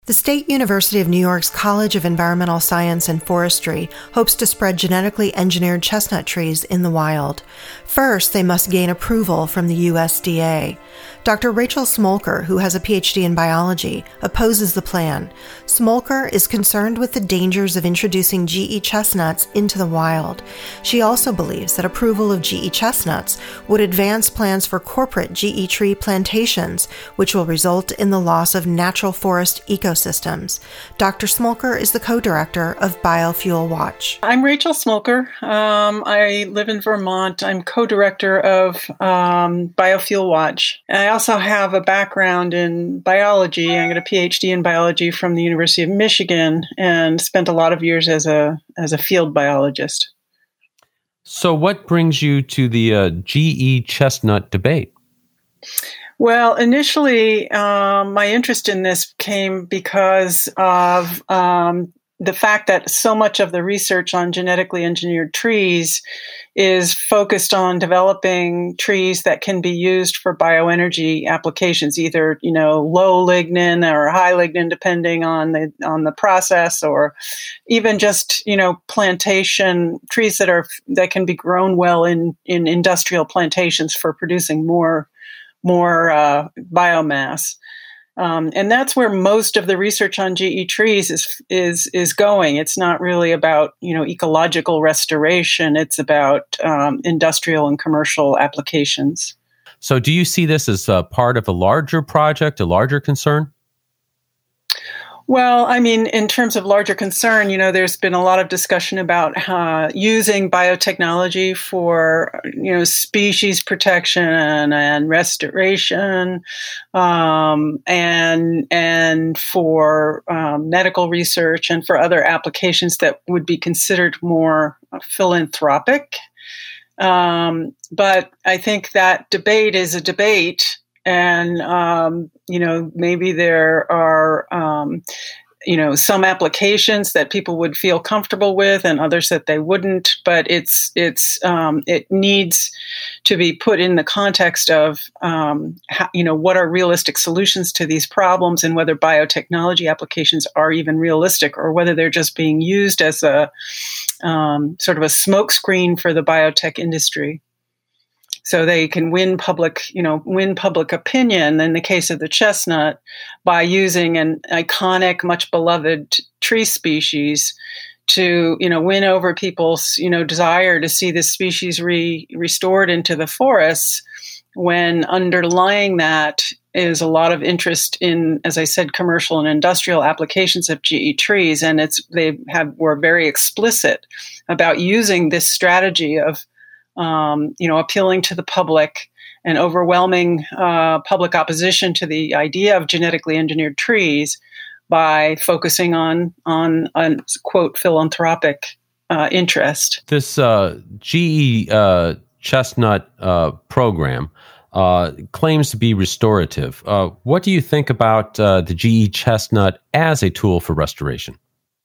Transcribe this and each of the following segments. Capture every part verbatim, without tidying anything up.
The State University of New York's College of Environmental Science and Forestry hopes to spread genetically engineered chestnut trees in the wild. First, they must gain approval from the U S D A. Doctor Rachel Smolker, who has a P H D in biology, opposes the plan. Smolker is concerned with the dangers of introducing G E chestnuts into the wild. She also believes that approval of G E chestnuts would advance plans for corporate G E tree plantations, which will result in the loss of natural forest ecosystems. Doctor Smolker is the co-director of Biofuel Watch. I'm Rachel Smolker. Um, I live in Vermont. I'm co-director of um, Biofuel Watch. I also have a background in biology. I got a P H D in biology from the University of Michigan and spent a lot of years as a as a field biologist. So what brings you to the uh, G E chestnut debate? Well, initially, um, my interest in this came because of um, the fact that so much of the research on genetically engineered trees is focused on developing trees that can be used for bioenergy applications, either, you know, low lignin or high lignin, depending on the on the process, or even just, you know, plantation trees that are that can be grown well in in industrial plantations for producing more more uh, biomass. Um, and that's where most of the research on G E trees is is is going. It's not really about, you know, ecological restoration. It's about um, industrial and commercial applications. So do you see this as a part of a larger project, a larger concern? Well, I mean, in terms of larger concern, you know, there's been a lot of discussion about uh, using biotechnology for, you know, species protection and restoration, um, and and for um, medical research and for other applications that would be considered more philanthropic. Um, but I think that debate is a debate. And, um, you know, maybe there are, um, you know, some applications that people would feel comfortable with and others that they wouldn't. But it's it's um, it needs to be put in the context of, um, how, you know, what are realistic solutions to these problems, and whether biotechnology applications are even realistic, or whether they're just being used as a um, sort of a smokescreen for the biotech industry, so they can win public, you know, win public opinion in the case of the chestnut by using an iconic, much beloved tree species to, you know, win over people's, you know, desire to see this species re- restored into the forests, when underlying that is a lot of interest in, as I said, commercial and industrial applications of G E trees. And it's, they have, were very explicit about using this strategy of, Um, you know, appealing to the public and overwhelming uh, public opposition to the idea of genetically engineered trees by focusing on on, on quote philanthropic uh, interest. This uh, G E uh, chestnut uh, program uh, claims to be restorative. Uh, what do you think about uh, the G E chestnut as a tool for restoration?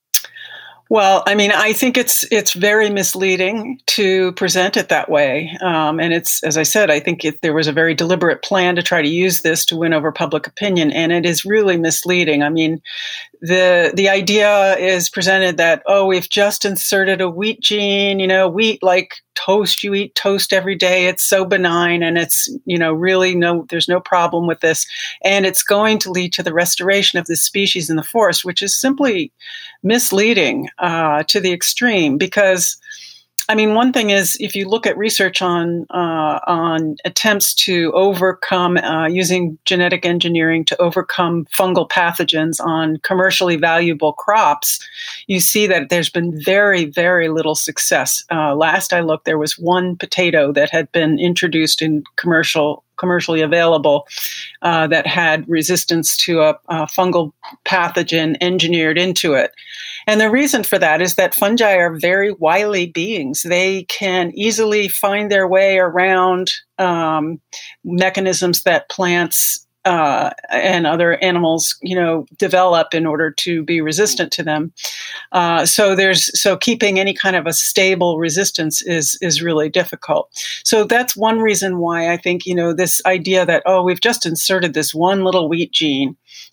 Well, I mean, I think it's it's very misleading to present it that way. Um, and it's, as I said, I think it, there was a very deliberate plan to try to use this to win over public opinion. And it is really misleading. I mean, the the idea is presented that, oh, we've just inserted a wheat gene, you know, wheat like toast, you eat toast every day. It's so benign, and it's, you know, really no, there's no problem with this. And it's going to lead to the restoration of this species in the forest, which is simply misleading uh, to the extreme. Because, I mean, one thing is, if you look at research on uh, on attempts to overcome uh, using genetic engineering to overcome fungal pathogens on commercially valuable crops, you see that there's been very, very little success. Uh, last I looked, there was one potato that had been introduced in commercial commercially available uh, that had resistance to a, a fungal pathogen engineered into it. And the reason for that is that fungi are very wily beings. They can easily find their way around um, mechanisms that plants uh, and other animals, you know, develop in order to be resistant to them. Uh, so there's so keeping any kind of a stable resistance is is really difficult. So that's one reason why I think, you know, this idea that, oh, we've just inserted this one little wheat gene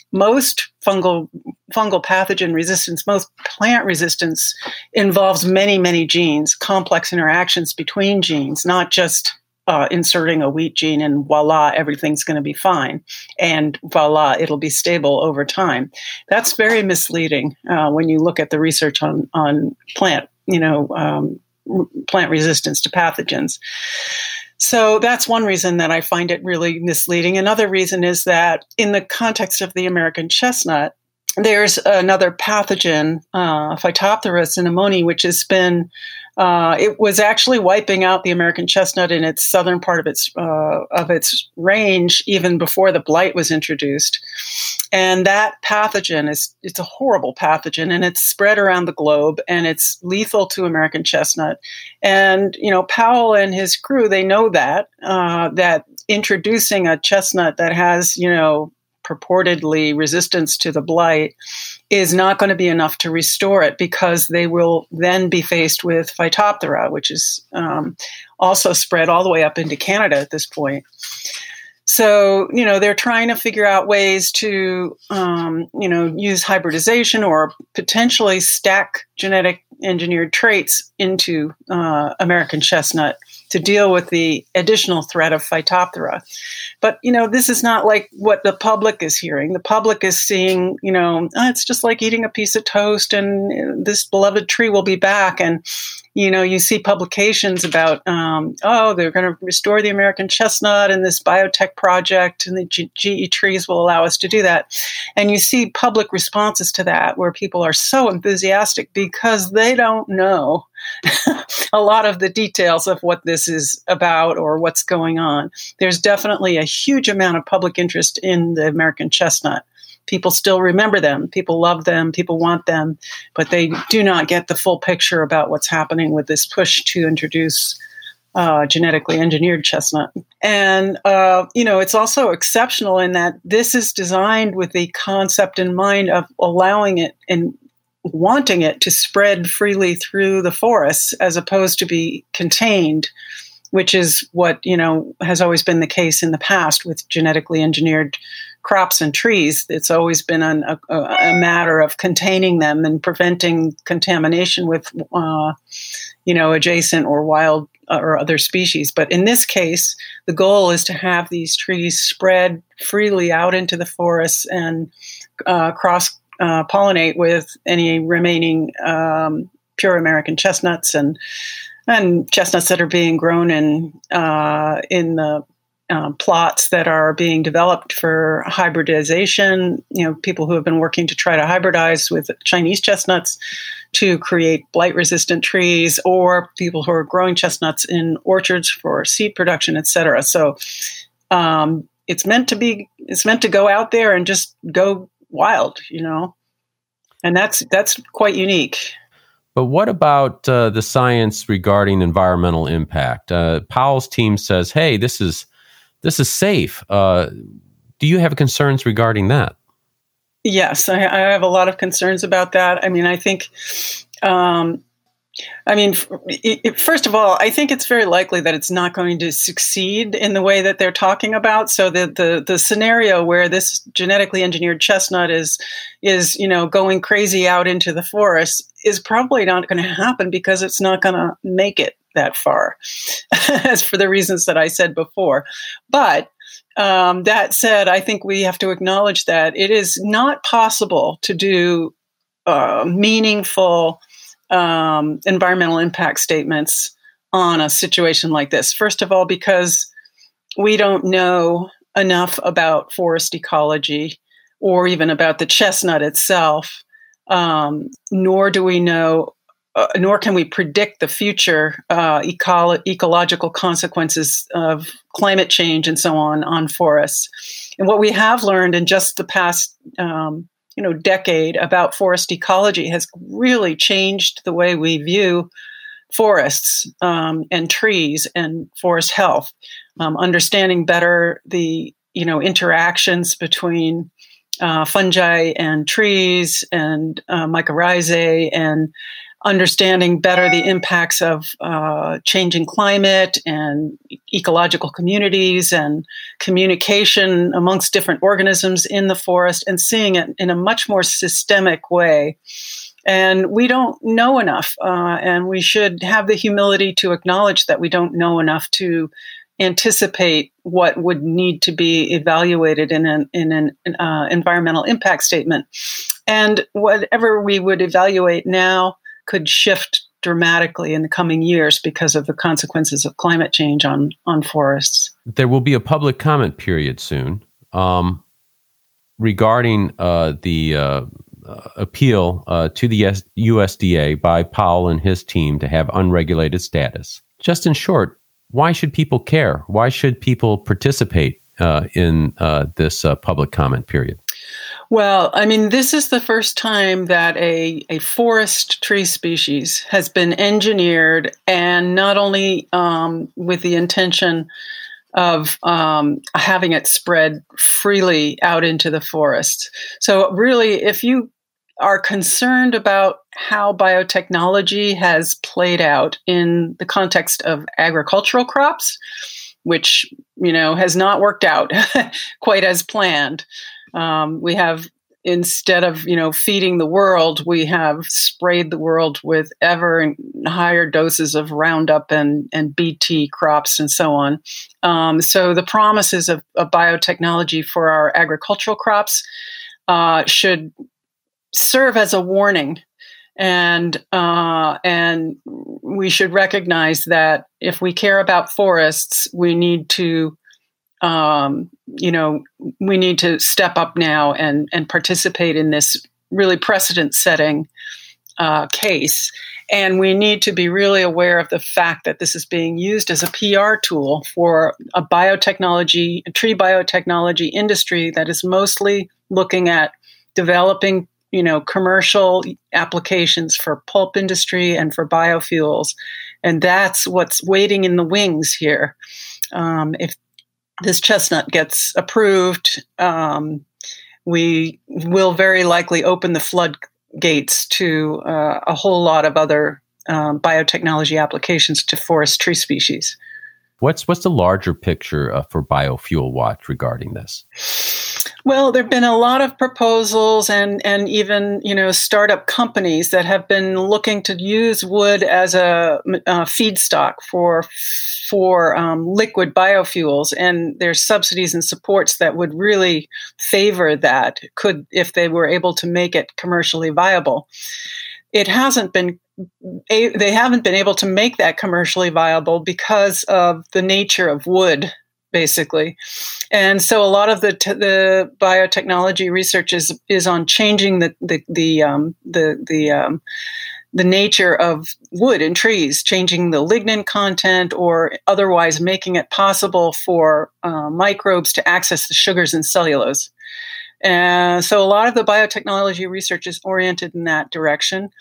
most fungal fungal pathogen resistance, most plant resistance involves many, many genes, complex interactions between genes, not just uh, inserting a wheat gene and voila, everything's going to be fine. And voila, it'll be stable over time. That's very misleading uh, when you look at the research on, on plant, you know, um, plant resistance to pathogens. So that's one reason that I find it really misleading. Another reason is that in the context of the American chestnut, there's another pathogen, uh, Phytophthora cinnamoni, which has been, uh, it was actually wiping out the American chestnut in its southern part of its uh, of its range even before the blight was introduced. And that pathogen is, it's a horrible pathogen, and it's spread around the globe, and it's lethal to American chestnut. And, you know, Powell and his crew, they know that, uh, that introducing a chestnut that has, you know, purportedly resistance to the blight is not going to be enough to restore it, because they will then be faced with Phytophthora, which is um, also spread all the way up into Canada at this point. So, you know, they're trying to figure out ways to, um, you know, use hybridization or potentially stack genetic engineered traits into uh, American chestnut to deal with the additional threat of Phytophthora. But, you know, this is not like what the public is hearing. The public is seeing, you know, oh, it's just like eating a piece of toast and this beloved tree will be back. And, you know, you see publications about, um, oh, they're going to restore the American chestnut and this biotech project, and the G- GE trees will allow us to do that. And you see public responses to that where people are so enthusiastic because they don't know a lot of the details of what this is about or what's going on. There's definitely a huge amount of public interest in the American chestnut. People still remember them. People love them. People want them, but they do not get the full picture about what's happening with this push to introduce uh, genetically engineered chestnut. And, uh, you know, it's also exceptional in that this is designed with the concept in mind of allowing it and wanting it to spread freely through the forests as opposed to be contained, which is what, you know, has always been the case in the past with genetically engineered crops and trees. It's always been an, a, a matter of containing them and preventing contamination with, uh, you know, adjacent or wild uh, or other species. But in this case, the goal is to have these trees spread freely out into the forests and uh, cross Uh, pollinate with any remaining um, pure American chestnuts and and chestnuts that are being grown in uh, in the uh, plots that are being developed for hybridization. You know, people who have been working to try to hybridize with Chinese chestnuts to create blight-resistant trees, or people who are growing chestnuts in orchards for seed production, et cetera. So um, it's meant to be. It's meant to go out there and just go wild, you know, and that's that's quite unique. But what about uh, the science regarding environmental impact? Uh, Powell's team says, "Hey, this is this is safe." Uh, do you have concerns regarding that? Yes, I, I have a lot of concerns about that. I mean, I think. Um, I mean, first of all, I think it's very likely that it's not going to succeed in the way that they're talking about. So the the, the scenario where this genetically engineered chestnut is is you know going crazy out into the forest is probably not going to happen, because it's not going to make it that far, as for the reasons that I said before. But um, that said, I think we have to acknowledge that it is not possible to do uh, meaningful Um, environmental impact statements on a situation like this. First of all, because we don't know enough about forest ecology or even about the chestnut itself, um, nor do we know, uh, nor can we predict the future uh, eco- ecological consequences of climate change and so on on forests. And what we have learned in just the past um, you know, decade about forest ecology has really changed the way we view forests um, and trees and forest health. Um, understanding better the, you know, interactions between uh, fungi and trees and uh, mycorrhizae and understanding better the impacts of uh, changing climate and ecological communities and communication amongst different organisms in the forest, and seeing it in a much more systemic way. And we don't know enough, uh, and we should have the humility to acknowledge that we don't know enough to anticipate what would need to be evaluated in an, in an uh, environmental impact statement. And whatever we would evaluate now could shift dramatically in the coming years because of the consequences of climate change on, on forests. There will be a public comment period soon um, regarding uh, the uh, uh, appeal uh, to the U S D A by Powell and his team to have unregulated status. Just in short, why should people care? Why should people participate uh, in uh, this uh, public comment period? Well, I mean, this is the first time that a, a forest tree species has been engineered, and not only um, with the intention of um, having it spread freely out into the forest. So really, if you are concerned about how biotechnology has played out in the context of agricultural crops, which, you know, has not worked out quite as planned. Um, we have, instead of, you know, feeding the world, we have sprayed the world with ever higher doses of Roundup and, and B T crops and so on. Um, so the promises of, of biotechnology for our agricultural crops uh, should serve as a warning. And uh, and we should recognize that if we care about forests, we need to, um, you know, we need to step up now and and participate in this really precedent-setting uh, case. And we need to be really aware of the fact that this is being used as a P R tool for a biotechnology, a tree biotechnology industry that is mostly looking at developing, you know, commercial applications for pulp industry and for biofuels. And that's what's waiting in the wings here. Um, if this chestnut gets approved, um, we will very likely open the floodgates to uh, a whole lot of other um, biotechnology applications to forest tree species. What's what's the larger picture uh, for Biofuel Watch regarding this? Well, there have been a lot of proposals and, and even, you know, startup companies that have been looking to use wood as a, a feedstock for for um, liquid biofuels. And there's subsidies and supports that would really favor that, could if they were able to make it commercially viable. It hasn't been they haven't been able to make that commercially viable because of the nature of wood, basically. And so a lot of the t- the biotechnology research is is on changing the the the um, the the um, the nature of wood and trees, changing the lignin content or otherwise making it possible for uh, microbes to access the sugars in cellulose. And so a lot of the biotechnology research is oriented in that direction.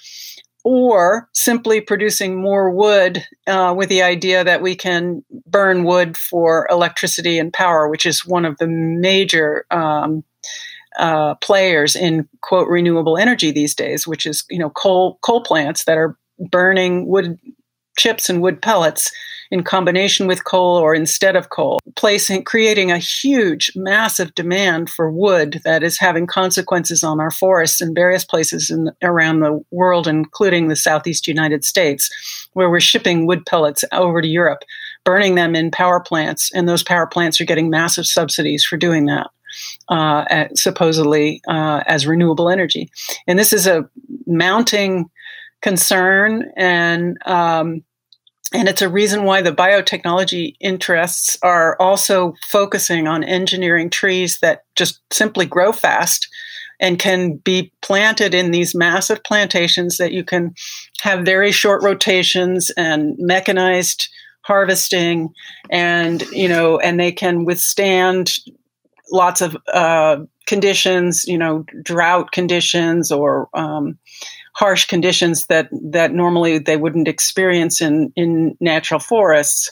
Or simply producing more wood uh, with the idea that we can burn wood for electricity and power, which is one of the major um, uh, players in, quote, renewable energy these days, which is, you know, coal coal plants that are burning wood chips and wood pellets in combination with coal or instead of coal, placing, creating a huge, massive demand for wood that is having consequences on our forests in various places in, around the world, including the Southeast United States, where we're shipping wood pellets over to Europe, burning them in power plants, and those power plants are getting massive subsidies for doing that, uh, at, supposedly uh, as renewable energy. And this is a mounting concern, and um, And it's a reason why the biotechnology interests are also focusing on engineering trees that just simply grow fast and can be planted in these massive plantations that you can have very short rotations and mechanized harvesting, and, you know, and they can withstand lots of uh, conditions, you know, drought conditions or um, harsh conditions that, that normally they wouldn't experience in, in natural forests,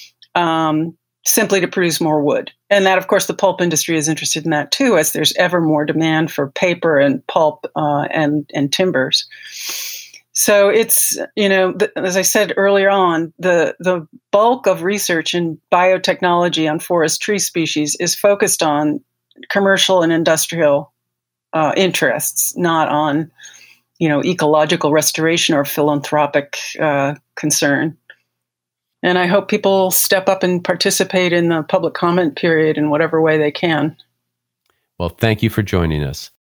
um, simply to produce more wood. And that, of course, the pulp industry is interested in that too, as there's ever more demand for paper and pulp uh, and, and timbers. So it's, you know, th- as I said earlier on, the, the bulk of research in biotechnology on forest tree species is focused on commercial and industrial uh, interests, not on, you know, ecological restoration or philanthropic uh, concern. And I hope people step up and participate in the public comment period in whatever way they can. Well, thank you for joining us.